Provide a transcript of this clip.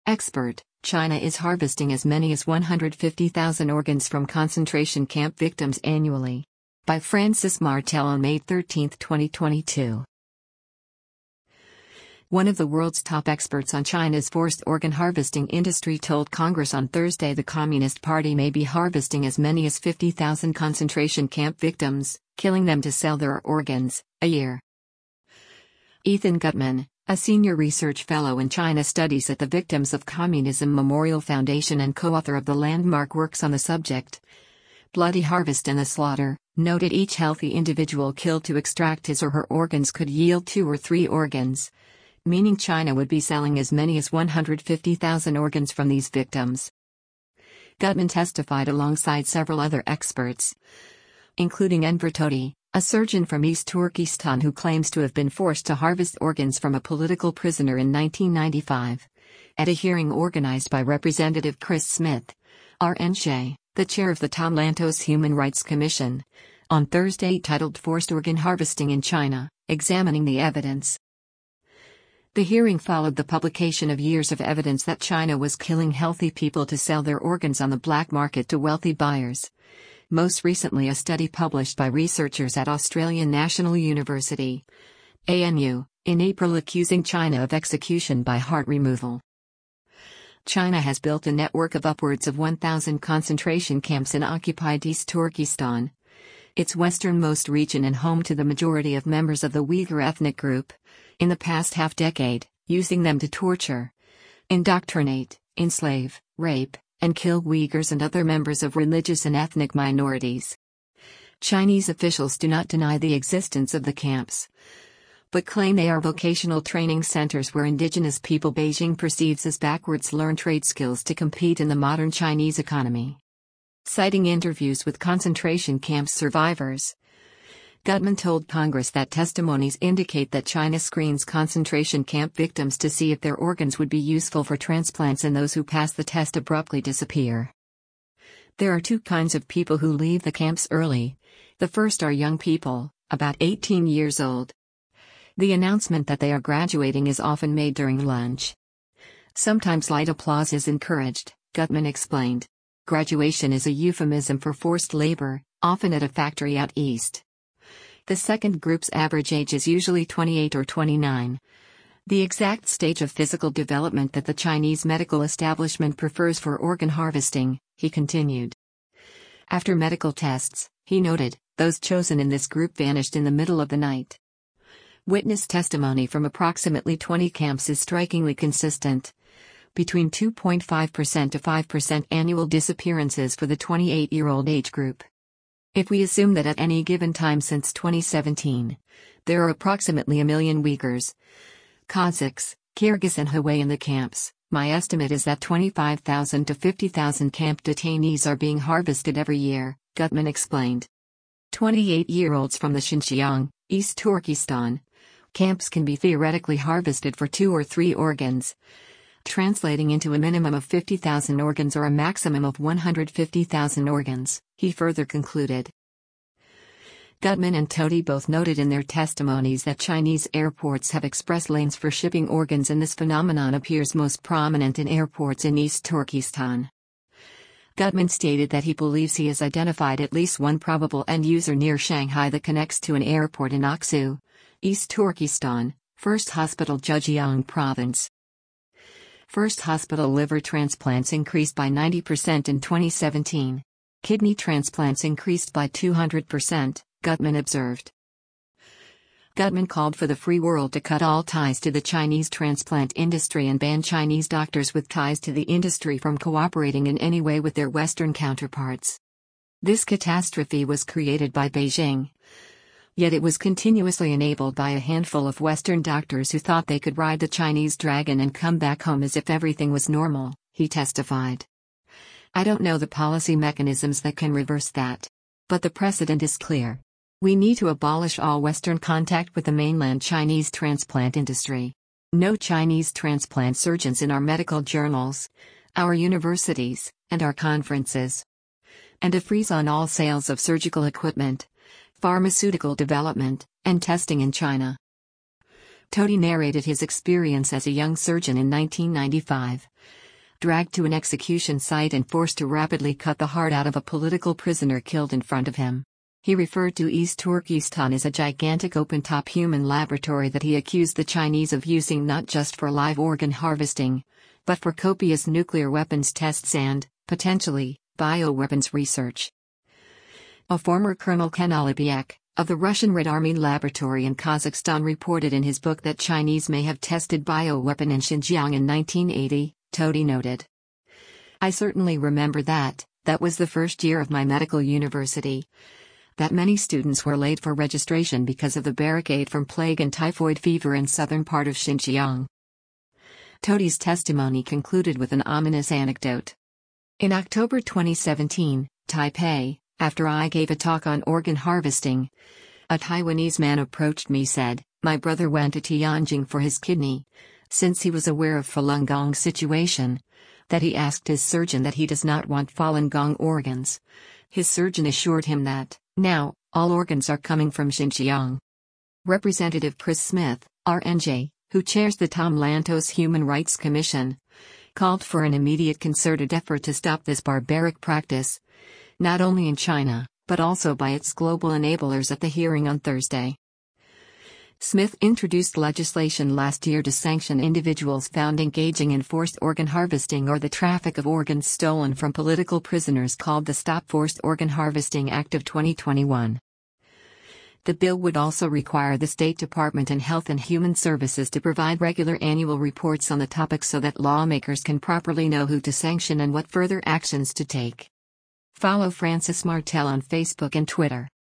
Expert: China is harvesting as many as 150,000 organs from concentration camp victims annually. By Francis Martel on May 13, 2022. One of the world's top experts on China's forced organ harvesting industry told Congress on Thursday the Communist Party may be harvesting as many as 50,000 concentration camp victims, killing them to sell their organs, a year. Ethan Gutmann, a senior research fellow in China studies at the Victims of Communism Memorial Foundation and co-author of the landmark works on the subject, Bloody Harvest and the Slaughter, noted each healthy individual killed to extract his or her organs could yield 2 or 3 organs, meaning China would be selling as many as 150,000 organs from these victims. Gutmann testified alongside several other experts, including Enver Toti, a surgeon from East Turkestan who claims to have been forced to harvest organs from a political prisoner in 1995. At a hearing organized by Representative Chris Smith, RN, the chair of the Tom Lantos Human Rights Commission, on Thursday titled Forced Organ Harvesting in China, Examining the Evidence. The hearing followed the publication of years of evidence that China was killing healthy people to sell their organs on the black market to wealthy buyers. Most recently, a study published by researchers at Australian National University, ANU, in April accusing China of execution by heart removal. China has built a network of upwards of 1,000 concentration camps in occupied East Turkestan, its westernmost region and home to the majority of members of the Uyghur ethnic group, in the past half-decade, using them to torture, indoctrinate, enslave, rape, and kill Uyghurs and other members of religious and ethnic minorities. Chinese officials do not deny the existence of the camps, but claim they are vocational training centers where indigenous people Beijing perceives as backwards learn trade skills to compete in the modern Chinese economy. Citing interviews with concentration camp survivors, Gutmann told Congress that testimonies indicate that China screens concentration camp victims to see if their organs would be useful for transplants, and those who pass the test abruptly disappear. There are 2 kinds of people who leave the camps early. The first are young people, about 18 years old. The announcement that they are graduating is often made during lunch. Sometimes light applause is encouraged, Gutmann explained. Graduation is a euphemism for forced labor, often at a factory out east. The second group's average age is usually 28 or 29. The exact stage of physical development that the Chinese medical establishment prefers for organ harvesting, he continued. After medical tests, he noted, those chosen in this group vanished in the middle of the night. Witness testimony from approximately 20 camps is strikingly consistent. Between 2.5% to 5% annual disappearances for the 28-year-old age group. If we assume that at any given time since 2017, there are approximately 1 million Uyghurs, Kazakhs, Kyrgyz and Hui in the camps, my estimate is that 25,000 to 50,000 camp detainees are being harvested every year, Gutmann explained. 28-year-olds from the Xinjiang, East Turkestan, camps can be theoretically harvested for 2 or 3 organs, translating into a minimum of 50,000 organs or a maximum of 150,000 organs, he further concluded. Gutmann and Toti both noted in their testimonies that Chinese airports have express lanes for shipping organs, and this phenomenon appears most prominent in airports in East Turkestan. Gutmann stated that he believes he has identified at least one probable end user near Shanghai that connects to an airport in Aksu, East Turkestan, First Hospital Zhejiang Province. First Hospital liver transplants increased by 90% in 2017. Kidney transplants increased by 200%, Gutmann observed. Gutmann called for the free world to cut all ties to the Chinese transplant industry and ban Chinese doctors with ties to the industry from cooperating in any way with their Western counterparts. This catastrophe was created by Beijing. Yet it was continuously enabled by a handful of Western doctors who thought they could ride the Chinese dragon and come back home as if everything was normal, he testified. I don't know the policy mechanisms that can reverse that. But the precedent is clear. We need to abolish all Western contact with the mainland Chinese transplant industry. No Chinese transplant surgeons in our medical journals, our universities, and our conferences. And a freeze on all sales of surgical equipment, pharmaceutical development, and testing in China. Toti narrated his experience as a young surgeon in 1995. Dragged to an execution site and forced to rapidly cut the heart out of a political prisoner killed in front of him. He referred to East Turkestan as a gigantic open-top human laboratory that he accused the Chinese of using not just for live organ harvesting, but for copious nuclear weapons tests and, potentially, bioweapons research. A former Colonel Ken Alibek, of the Russian Red Army Laboratory in Kazakhstan, reported in his book that Chinese may have tested bioweapon in Xinjiang in 1980, Toti noted. I certainly remember that. That was the first year of my medical university. That many students were late for registration because of the barricade from plague and typhoid fever in southern part of Xinjiang. Toti's testimony concluded with an ominous anecdote. In October 2017, Taipei, after I gave a talk on organ harvesting, a Taiwanese man approached me said, my brother went to Tianjin for his kidney. Since he was aware of Falun Gong's situation, that he asked his surgeon that he does not want Falun Gong organs. His surgeon assured him that, now, all organs are coming from Xinjiang. Representative Chris Smith, RNJ, who chairs the Tom Lantos Human Rights Commission, called for an immediate concerted effort to stop this barbaric practice, not only in China, but also by its global enablers at the hearing on Thursday. Smith introduced legislation last year to sanction individuals found engaging in forced organ harvesting or the traffic of organs stolen from political prisoners, called the Stop Forced Organ Harvesting Act of 2021. The bill would also require the State Department and Health and Human Services to provide regular annual reports on the topic so that lawmakers can properly know who to sanction and what further actions to take. Follow Francis Martel on Facebook and Twitter.